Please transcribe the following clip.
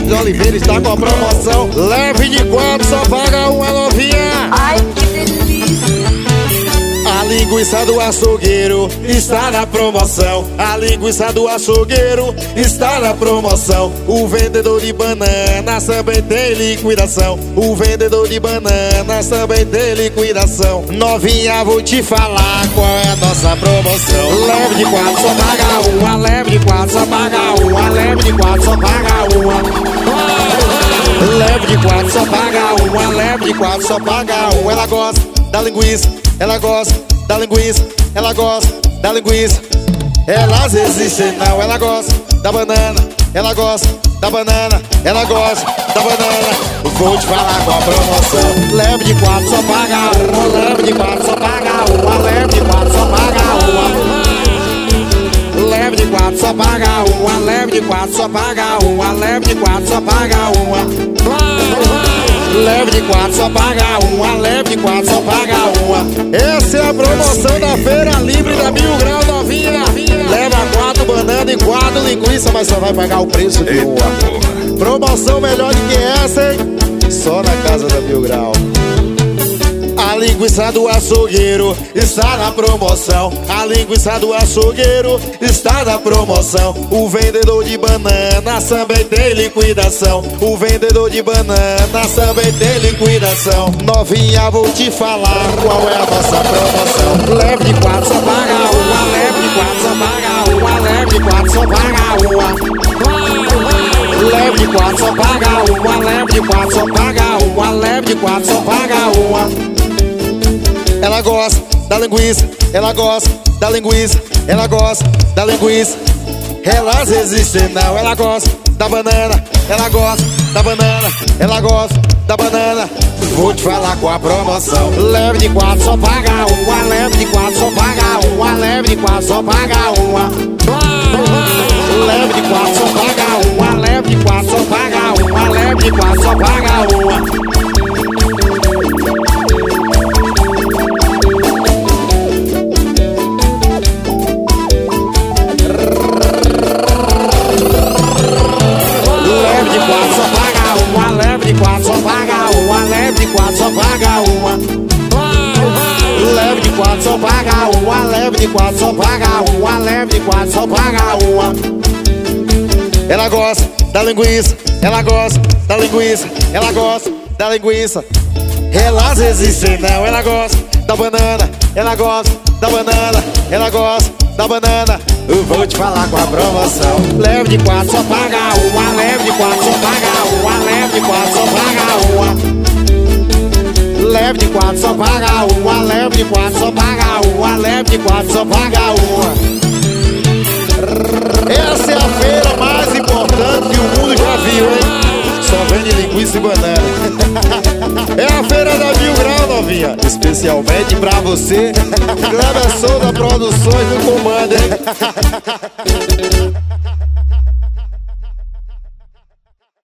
de Oliveira está com a promoção. Leve de 4, só paga uma novinha. Ai, que delícia. A linguiça do açougueiro está na promoção. A linguiça do açougueiro está na promoção. O vendedor de bananas também tem liquidação. O vendedor de bananas também tem liquidação. Novinha, vou te falar qual é a nossa promoção. Leve de 4, só paga uma. Leve de 4, só paga uma. Leve de 4, só paga uma. Leve de 4, só paga uma. Leve de 4, só paga uma. Ela gosta da linguiça, ela gosta da linguiça, ela gosta da linguiça. Elas existem não, ela gosta da banana, ela gosta da banana, ela gosta da banana. Vou te falar com a promoção. Leve de 4, só paga uma. Leve de 4, só paga uma. Leve de 4, só paga uma. Leve de 4, só paga uma. Leve de 4, só paga uma. Leve de 4, só paga uma. Leve de 4, só paga uma. Leve de 4, só paga uma. Essa é a promoção da Feira Livre da Mil Grau, novinha. Leva 4 bananas e 4 linguiça, mas só vai pagar o preço de uma. Promoção melhor do que essa, hein? Só na casa da Mil Grau. A linguiça do açougueiro está na promoção. A linguiça do açougueiro está na promoção. O vendedor de bananas também tem liquidação. O vendedor de bananas também tem liquidação. Novinha, vou te falar qual é a nossa promoção. Leve de 4, só paga uma. Leve de 4, só paga uma. Leve de 4, só paga uma. Leve de 4, só paga uma. Leve de 4, só paga uma. Leve de 4, só paga uma. Ela gosta da linguiça, ela gosta da linguiça, ela gosta da linguiça. Elas existem não, ela gosta da banana, ela gosta da banana, ela gosta da banana. Vou te falar com a promoção. Leve de 4, só paga uma. Leve de 4, só paga uma. Leve de 4, só paga uma. Leve de 4, só paga uma. Leve de 4, só paga uma. Leve de 4, só paga uma. Leve de 4, só paga uma. Leve de 4, só paga uma. Leve de 4, só paga uma. Leve de 4, só paga uma. Leve de 4, só paga uma. Leve de 4, só paga uma. Ela gosta da linguiça, ela gosta da linguiça, ela gosta da linguiça. Elas existem não, ela gosta da banana, ela gosta da banana, ela gosta da banana. Eu vou te falar com a promoção. Leve de 4, só paga uma. Leve de 4, só paga uma. Leve de 4, só paga uma. Leve de 4, só paga uma. Leve de 4, só paga uma. Leve de 4, só paga uma. Essa é a feira mais importante que o mundo já viu, hein? Só vende linguiça e banana. É a Feira da Mil Grau, novinha. Especialmente pra você. Kleber Souza Produções no comando, hein?